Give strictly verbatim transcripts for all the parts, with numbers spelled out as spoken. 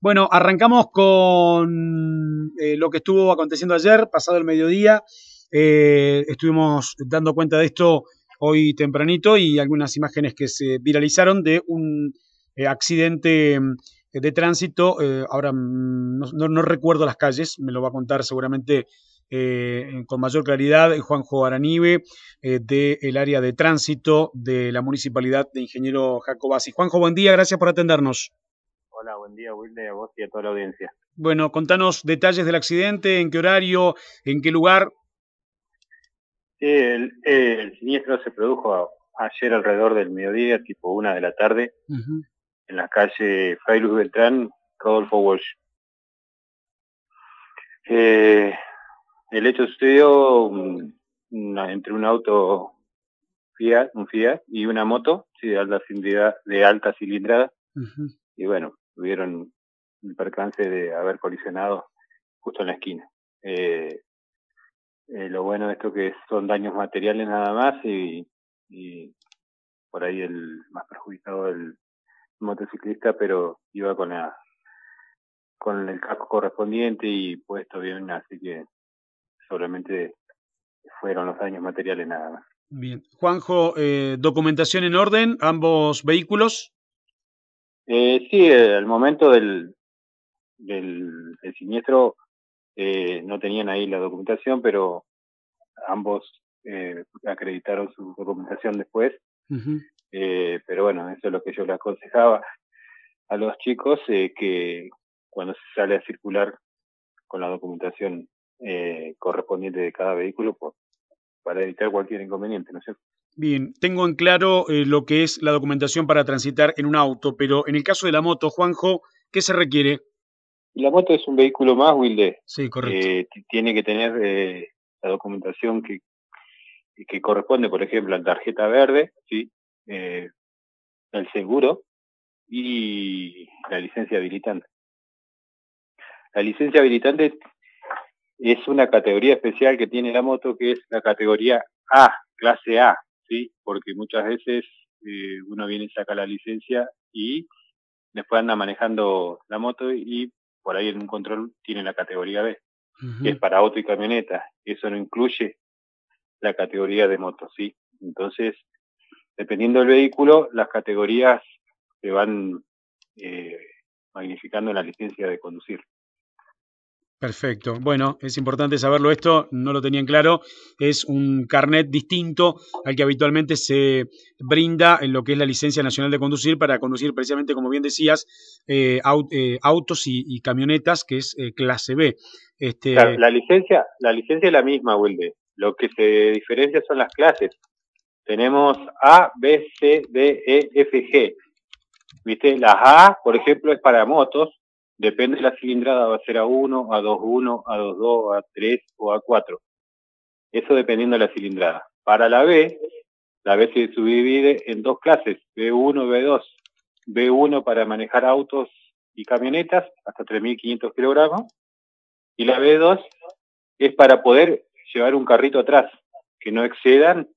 Bueno, arrancamos con eh, lo que estuvo aconteciendo ayer, pasado el mediodía. Eh, estuvimos dando cuenta de esto hoy tempranito y algunas imágenes que se viralizaron de un eh, accidente de tránsito. Eh, ahora mm, no, no, no recuerdo las calles, me lo va a contar seguramente eh, con mayor claridad Juanjo Aranive, eh, del área de tránsito de la Municipalidad de Ingeniero Jacobacci. Juanjo, buen día, gracias por atendernos. Hola, buen día, Wilde, a vos y a toda la audiencia. Bueno, contanos detalles del accidente, en qué horario, en qué lugar. Sí, el, el siniestro se produjo ayer alrededor del mediodía, tipo una de la tarde, uh-huh. en la calle Fray Luis Beltrán, Rodolfo Walsh. Eh, el hecho sucedió un, una, entre un auto Fiat, un Fiat y una moto, sí, de alta cilindrada, de alta cilindrada. Uh-huh. Y bueno, tuvieron el percance de haber colisionado justo en la esquina. Eh, Eh, lo bueno de esto que son daños materiales nada más y, y por ahí el más perjudicado el motociclista, pero iba con la con el casco correspondiente y puesto bien, así que solamente fueron los daños materiales nada más. Bien. Juanjo, eh, ¿documentación en orden, ambos vehículos? Eh, sí, al momento del, del, del siniestro eh, no tenían ahí la documentación, pero ambos eh, acreditaron su documentación después. Uh-huh. Eh, pero bueno, eso es lo que yo le aconsejaba a los chicos, eh, que cuando se sale a circular con la documentación eh, correspondiente de cada vehículo, pues, para evitar cualquier inconveniente, ¿no es cierto? Bien, tengo en claro eh, lo que es la documentación para transitar en un auto, pero en el caso de la moto, Juanjo, ¿qué se requiere? Y la moto es un vehículo más, Wilde. Sí, correcto. Eh, tiene que tener eh, la documentación que, que corresponde, por ejemplo, a la tarjeta verde, ¿sí? Eh, el seguro y la licencia habilitante. La licencia habilitante es una categoría especial que tiene la moto, que es la categoría A, clase A, ¿sí? Porque muchas veces eh, uno viene y saca la licencia y después anda manejando la moto y por ahí en un control tiene la categoría B, uh-huh. que es para auto y camioneta. Eso no incluye la categoría de moto, ¿sí? Entonces, dependiendo del vehículo, las categorías se van eh, magnificando en la licencia de conducir. Perfecto. Bueno, es importante saberlo esto, no lo tenía en claro. Es un carnet distinto al que habitualmente se brinda en lo que es la licencia nacional de conducir para conducir precisamente, como bien decías, eh, aut eh, autos y, y camionetas, que es eh, clase B. Este... Claro, la licencia, la licencia es la misma, Wilde. Lo que se diferencia son las clases. Tenemos A, B, C, D, E, F, G. ¿Viste? Las A, por ejemplo, es para motos. Depende de la cilindrada, va a ser A uno, A dos punto uno, A dos punto dos, A tres o A cuatro. Eso dependiendo de la cilindrada. Para la B, la B se subdivide en dos clases, B uno y B dos. B uno para manejar autos y camionetas hasta tres mil quinientos kilogramos. Y la B dos es para poder llevar un carrito atrás, que no excedan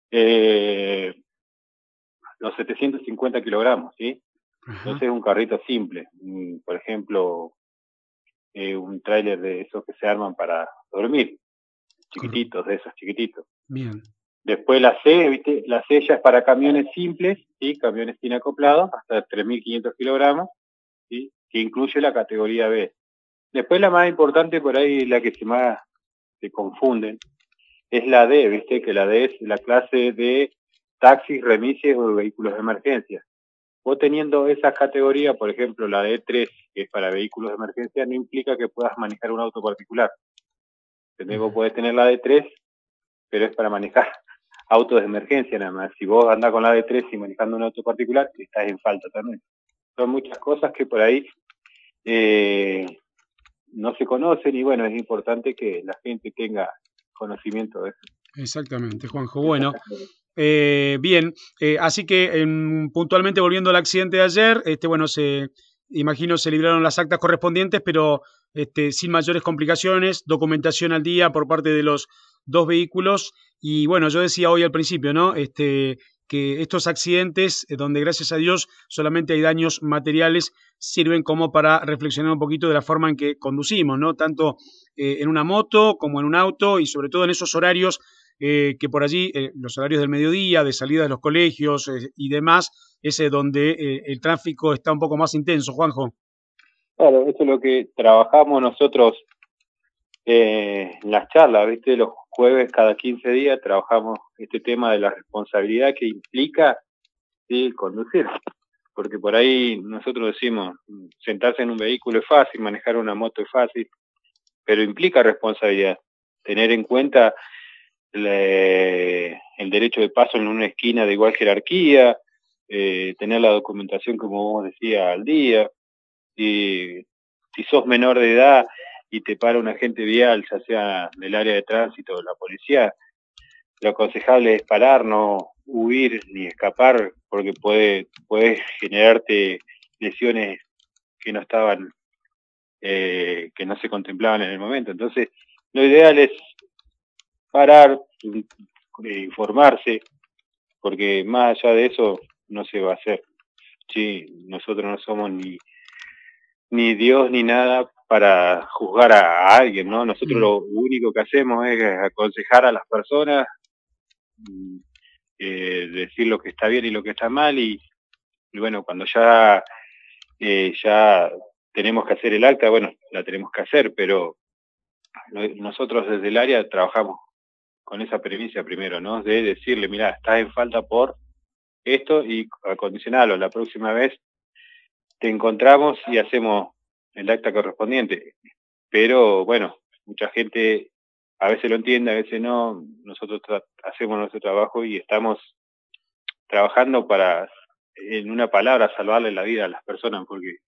eh, los setecientos cincuenta kilogramos, ¿sí? Entonces es un carrito simple, por ejemplo, eh, un tráiler de esos que se arman para dormir, chiquititos, de esos chiquititos. Bien. Después la C, ¿viste? La C ya es para camiones simples, ¿sí? Camiones sin acoplado, hasta tres mil quinientos kilogramos, ¿sí? Que incluye la categoría B. Después la más importante, por ahí la que se más se confunden, es la D, ¿viste? Que la D es la clase de taxis, remises o vehículos de emergencia. Vos teniendo esa categoría, por ejemplo, la D tres, que es para vehículos de emergencia, no implica que puedas manejar un auto particular. ¿Entendés? Vos podés tener la D tres, pero es para manejar autos de emergencia nada más. Si vos andás con la D tres y manejando un auto particular, estás en falta también. Son muchas cosas que por ahí eh, no se conocen y bueno, es importante que la gente tenga conocimiento de eso. Exactamente, Juanjo. Bueno, eh, bien, eh, así que eh, puntualmente volviendo al accidente de ayer, este, bueno, se imagino se libraron las actas correspondientes, pero este, sin mayores complicaciones, documentación al día por parte de los dos vehículos y bueno, yo decía hoy al principio, ¿no? Este, que estos accidentes, eh, donde gracias a Dios solamente hay daños materiales, sirven como para reflexionar un poquito de la forma en que conducimos, ¿no? Tanto eh, en una moto como en un auto y sobre todo en esos horarios eh, que por allí, eh, los horarios del mediodía, de salida de los colegios eh, y demás, es eh, donde eh, el tráfico está un poco más intenso, Juanjo. Claro, eso es lo que trabajamos nosotros eh, en las charlas, ¿viste? Los jueves cada quince días trabajamos este tema de la responsabilidad que implica, sí, conducir. Porque por ahí nosotros decimos, sentarse en un vehículo es fácil, manejar una moto es fácil, pero implica responsabilidad. Tener en cuenta le, el derecho de paso en una esquina de igual jerarquía, eh, tener la documentación, como vos decías, al día. Y si sos menor de edad y te para un agente vial, ya sea del área de tránsito o la policía, lo aconsejable es parar, no huir ni escapar, porque puede, puede generarte lesiones que no estaban, eh, que no se contemplaban en el momento. Entonces, lo ideal es parar, eh, informarse, porque más allá de eso no se va a hacer. Sí, nosotros no somos ni, ni Dios ni nada para juzgar a, a alguien, ¿no? Nosotros mm. lo único que hacemos es aconsejar a las personas, eh, decir lo que está bien y lo que está mal, y, y bueno, cuando ya, eh, ya tenemos que hacer el acta, bueno, la tenemos que hacer, pero nosotros desde el área trabajamos con esa premisa primero, ¿no? De decirle, mira, estás en falta por esto y acondicionarlo. La próxima vez te encontramos y hacemos el acta correspondiente. Pero bueno, mucha gente a veces lo entiende, a veces no. Nosotros hacemos nuestro trabajo y estamos trabajando para, en una palabra, salvarle la vida a las personas, porque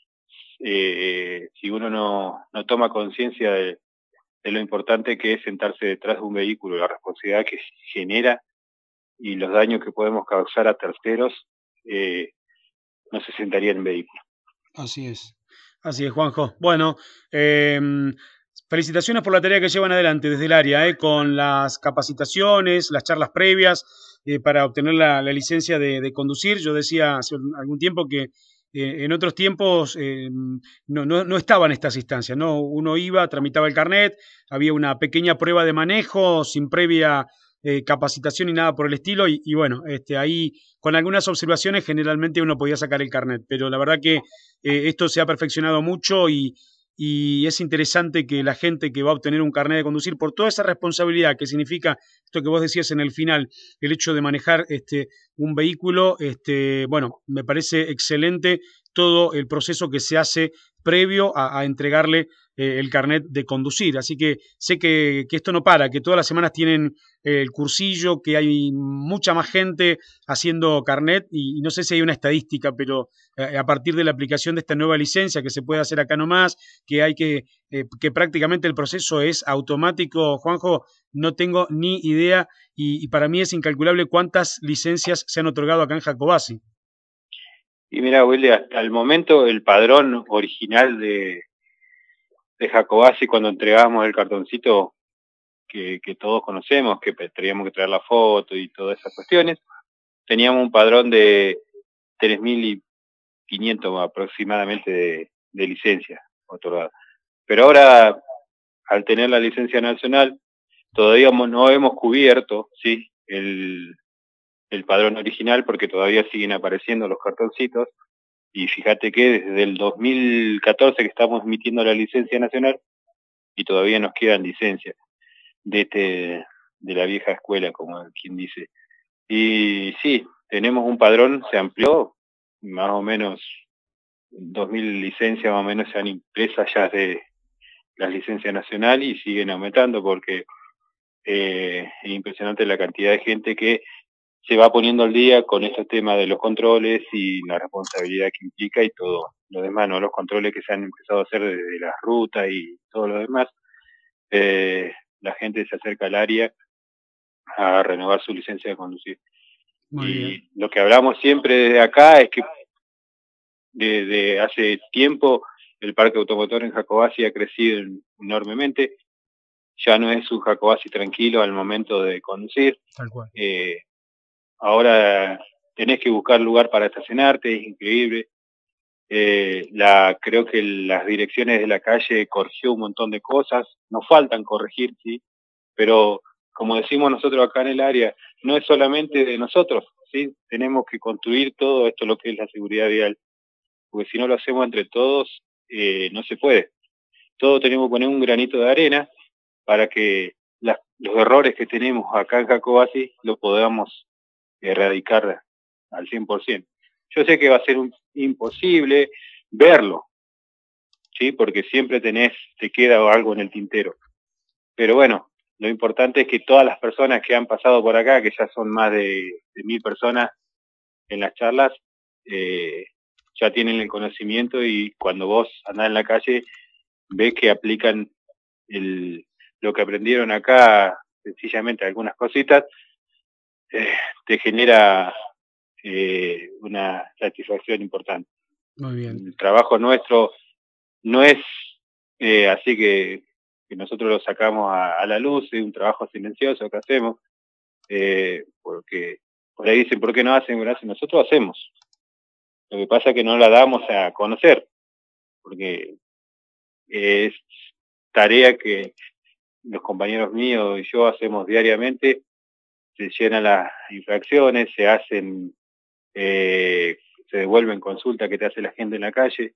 eh, si uno no, no toma conciencia de, de lo importante que es sentarse detrás de un vehículo, la responsabilidad que genera y los daños que podemos causar a terceros, eh, no se sentaría en vehículo. Así es, así es, Juanjo. Bueno, eh, felicitaciones por la tarea que llevan adelante desde el área, eh, con las capacitaciones, las charlas previas eh, para obtener la, la licencia de, de conducir. Yo decía hace algún tiempo que eh, en otros tiempos eh, no, no, no estaban estas instancias, ¿no? Uno iba, tramitaba el carnet, había una pequeña prueba de manejo sin previa eh, capacitación y nada por el estilo, y, y bueno, este, ahí con algunas observaciones generalmente uno podía sacar el carnet, pero la verdad que eh, esto se ha perfeccionado mucho y, y es interesante que la gente que va a obtener un carnet de conducir, por toda esa responsabilidad que significa esto que vos decías en el final, el hecho de manejar este, un vehículo, este, bueno, me parece excelente todo el proceso que se hace previo a, a entregarle eh, el carnet de conducir. Así que sé que, que esto no para, que todas las semanas tienen eh, el cursillo, que hay mucha más gente haciendo carnet y, y no sé si hay una estadística, pero eh, a partir de la aplicación de esta nueva licencia que se puede hacer acá nomás, que hay que, eh, que prácticamente el proceso es automático, Juanjo, no tengo ni idea y, y para mí es incalculable cuántas licencias se han otorgado acá en Jacobasi. Y mira, Willy, hasta el momento el padrón original de, de Jacobasi, cuando entregamos el cartoncito que, que todos conocemos, que teníamos que traer la foto y todas esas cuestiones, teníamos un padrón de tres mil quinientos aproximadamente de, de licencias otorgadas. Pero ahora, al tener la licencia nacional, todavía no hemos cubierto, ¿sí?, el, el padrón original, porque todavía siguen apareciendo los cartoncitos. Y fíjate que desde el dos mil catorce que estamos emitiendo la licencia nacional y todavía nos quedan licencias de este de la vieja escuela, como quien dice. Y sí, tenemos un padrón, se amplió, más o menos dos mil licencias más o menos se han impresas ya de las licencias nacionales y siguen aumentando porque eh, es impresionante la cantidad de gente que se va poniendo al día con estos temas de los controles y la responsabilidad que implica y todo lo demás, ¿no? Los controles que se han empezado a hacer desde las rutas y todo lo demás. Eh, la gente se acerca al área a renovar su licencia de conducir. Muy y bien. Lo que hablamos siempre desde acá es que desde hace tiempo el parque automotor en Jacobasi ha crecido enormemente. Ya no es un Jacobasi tranquilo al momento de conducir. Tal cual. Eh, ahora tenés que buscar lugar para estacionarte, es increíble. Eh, la, creo que las direcciones de la calle corrigió un montón de cosas, nos faltan corregir, sí, pero como decimos nosotros acá en el área, no es solamente de nosotros, sí, tenemos que construir todo esto lo que es la seguridad vial, porque si no lo hacemos entre todos, eh, no se puede. Todos tenemos que poner un granito de arena para que las, los errores que tenemos acá en Jacobasi lo podamos erradicar al cien por ciento. Yo sé que va a ser un, imposible verlo, ¿sí? Porque siempre tenés, te queda algo en el tintero. Pero bueno, lo importante es que todas las personas que han pasado por acá, que ya son más de, de mil personas en las charlas, eh, ya tienen el conocimiento y cuando vos andás en la calle, ves que aplican el, lo que aprendieron acá, sencillamente algunas cositas, eh, te genera eh, una satisfacción importante. Muy bien. El trabajo nuestro no es eh, así que, que nosotros lo sacamos a, a la luz, es un trabajo silencioso que hacemos, eh, porque por ahí dicen, ¿por qué no hacen? Bueno, nosotros hacemos. Lo que pasa es que no la damos a conocer, porque es tarea que los compañeros míos y yo hacemos diariamente, se llenan las infracciones, se hacen, eh, se devuelven consultas que te hace la gente en la calle,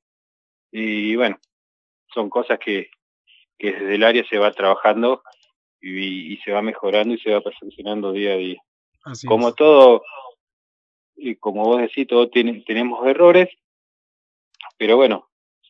y bueno, son cosas que, que desde el área se va trabajando y, y se va mejorando y se va perfeccionando día a día. Así Como es. todo, y como vos decís, todos tiene, tenemos errores, pero bueno,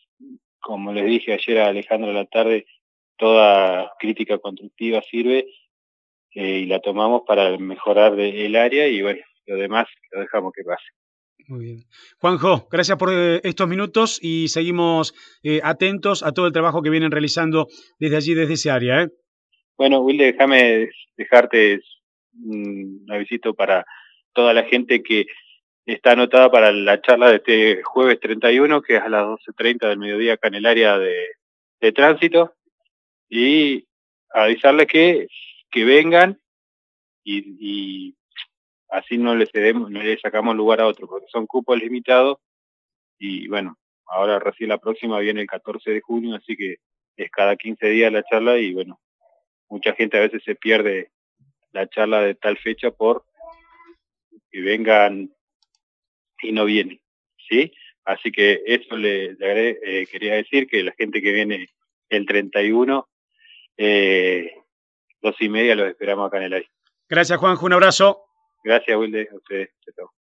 como les dije ayer a Alejandro a la tarde, toda crítica constructiva sirve eh, y la tomamos para mejorar de, el área y bueno, lo demás lo dejamos que pase. Muy bien. Juanjo, gracias por eh, estos minutos y seguimos eh, atentos a todo el trabajo que vienen realizando desde allí, desde ese área. ¿eh? Bueno, Wilde, déjame dejarte un avisito para toda la gente que está anotada para la charla de este jueves treinta y uno, que es a las doce treinta del mediodía acá en el área de, de tránsito, y avisarles que, que vengan y, y así no le cedemos, no le sacamos lugar a otro, porque son cupos limitados y bueno, ahora recién la próxima viene el catorce de junio, así que es cada quince días la charla y bueno, mucha gente a veces se pierde la charla de tal fecha por que vengan y no vienen, ¿sí? Así que eso le, le eh, quería decir, que la gente que viene el treinta y uno, eh, dos y media los esperamos acá en el aire. Gracias, Juanjo. Un abrazo. Gracias, Wilde, a ustedes. Chao.